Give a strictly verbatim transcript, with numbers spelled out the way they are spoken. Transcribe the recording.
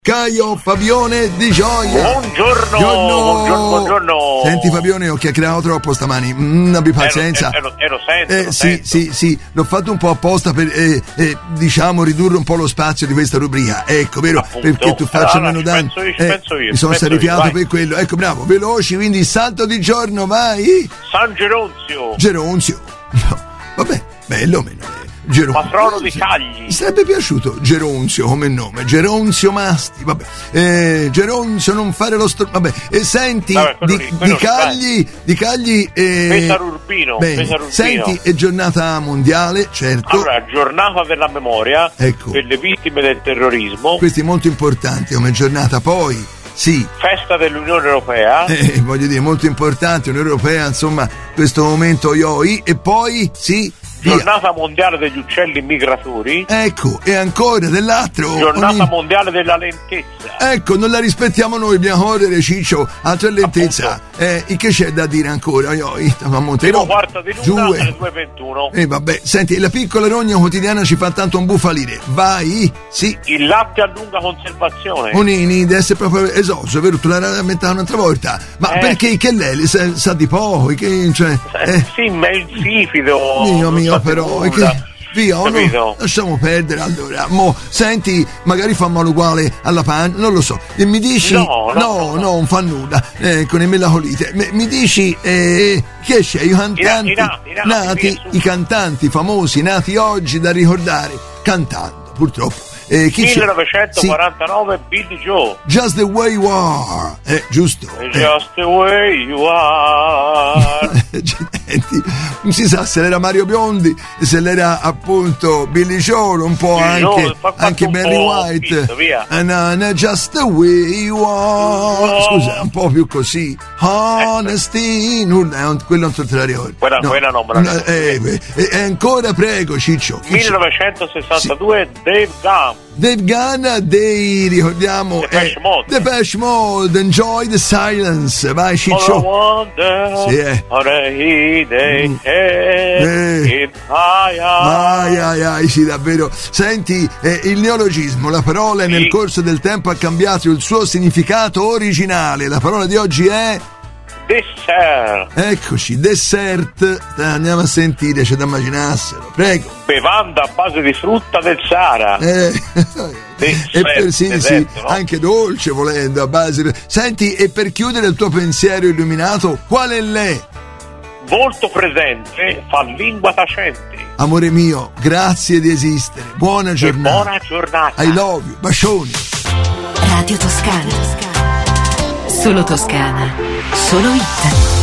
Caio Fabione Di Gioia. Buongiorno, buongiorno, buongiorno. Senti Fabione, ho chiacchierato troppo stamani, mm, abbi pazienza. Eh, lo, eh, lo sento, eh, lo sì, sento. sì, sì, l'ho fatto un po' apposta per, eh, eh, diciamo, ridurre un po' lo spazio di questa rubrica. Ecco, vero? Appunto. Perché tu faccia Allora, meno ci danni. penso io, ci Eh, penso io, mi ci sono penso sarifiato io, per quello. Ecco, bravo, veloci, quindi il salto di giorno, vai. San Geronzio, Geronzio. No, vabbè, bello meno. Geronzio. patrono di Cagli. Mi sarebbe piaciuto Geronzio come nome, Geronzio Masti, vabbè, eh, Geronzio non fare lo str... vabbè, e senti, Vabbè, quello di, lì, quello di Cagli, di Cagli, eh, Pesaro Urbino, bene, Pesaro Urbino. senti, è giornata mondiale, certo, Allora, giornata della memoria, ecco, per le vittime del terrorismo, questo è molto importante come giornata, poi, sì, festa dell'Unione Europea, eh, voglio dire, molto importante, Unione Europea, insomma, questo momento ioi, e poi, sì, via. giornata mondiale degli uccelli migratori, Ecco, e ancora dell'altro, giornata ogni... mondiale della lentezza. Ecco, non la rispettiamo noi, dobbiamo correre, Ciccio, altra lentezza. Eh, che c'è da dire ancora? Io, io, a Montero, Primo quarto di luna alle due e ventuno. E eh, vabbè, senti, la piccola rogna quotidiana ci fa tanto imbufalire. Vai, sì. Il latte a lunga conservazione. Onini, deve essere proprio esoso, vero? Tu l'hai rammentata un'altra volta. Ma Eh. perché che lei sa, sa di poco? Che, cioè, eh, Sì, ma è insipido. mio non mio, sa di però, nulla. che... Via, o no? Capito? Lasciamo perdere allora. Mo, senti, magari fa male uguale alla pan, non lo so. E mi dici. No, no, no, no, no. non fa nulla. Eh, con il melacolite. Mi, mi dici eh, che c'è? I cantanti I nati, i nati, nati, via, su. i cantanti famosi nati oggi da ricordare cantando, purtroppo. Eh, chi c'è? millenovecentoquarantanove sì. Billy Joe. Just the way you are. Eh, giusto. Eh. Just the way you are. Accidenti. Non si sa se l'era Mario Biondi, se l'era appunto Billy Joel, un po' Billy anche, Joel, fa- anche fatto un Barry po' White. spinto, via. And I'm just the way you are. Scusa, un po' più così. Honesty, nulla, è un- quello non te la ricordi. Quella- quella non me la ricordo. Eh, eh, e ancora prego, Ciccio. Chi c'è? millenovecentosessantadue Dave Gum. Dave Gunn dei, ricordiamo, Depeche eh, Mode. Depeche Mode, Enjoy the Silence. Vai, All I Ciccio. wonder Sì, eh. on a day Mm. Eh. in Haya. Ai ai ai, sì, davvero. Senti, eh, il neologismo, la parola Sì. nel corso del tempo ha cambiato il suo significato originale. La parola di oggi è... Dessert. Eccoci, dessert. Eh, Andiamo a sentire, c'è da immaginarselo. Prego. Bevanda a base di frutta del Sahara. Eh, Dessert, e per, sì, sì, deserto, no? anche dolce volendo, a base... Senti, e per chiudere il tuo pensiero illuminato, qual è lei? Volto presente fa lingua tacente. Amore mio, grazie di esistere. Buona E giornata. buona giornata. I love you. Bacioni. Radio Toscana. Solo Toscana. Solo hit.